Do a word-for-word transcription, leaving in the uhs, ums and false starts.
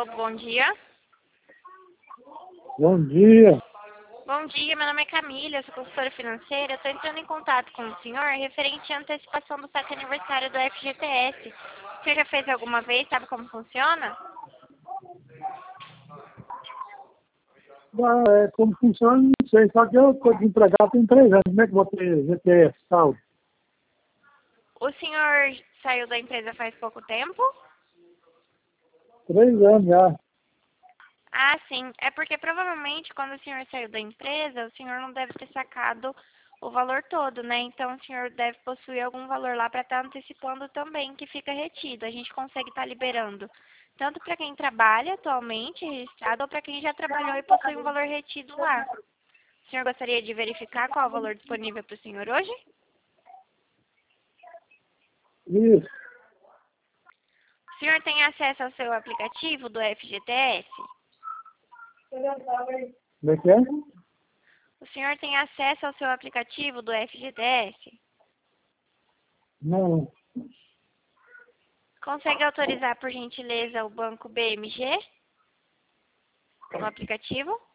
Globo, bom dia. Bom dia. Bom dia, meu nome é Camila, eu sou consultora financeira. Estou entrando em contato com o senhor referente à antecipação do saque aniversário do F G T S. O senhor já fez alguma vez? Sabe como funciona? Ah, é, como funciona, não sei. Só que eu estou desempregado tem três anos. Como é que vou ter G T S tal? O senhor saiu da empresa faz pouco tempo? Três anos já. Ah, sim. É porque provavelmente quando o senhor saiu da empresa, o senhor não deve ter sacado o valor todo, né? Então o senhor deve possuir algum valor lá para estar antecipando também, que fica retido. A gente consegue estar liberando tanto para quem trabalha atualmente registrado ou para quem já trabalhou e possui um valor retido lá. O senhor gostaria de verificar qual é o valor disponível para o senhor hoje? Isso. O senhor tem acesso ao seu aplicativo do F G T S? Como é que é? O senhor tem acesso ao seu aplicativo do F G T S? Não. Consegue autorizar, por gentileza, o banco B M G no aplicativo?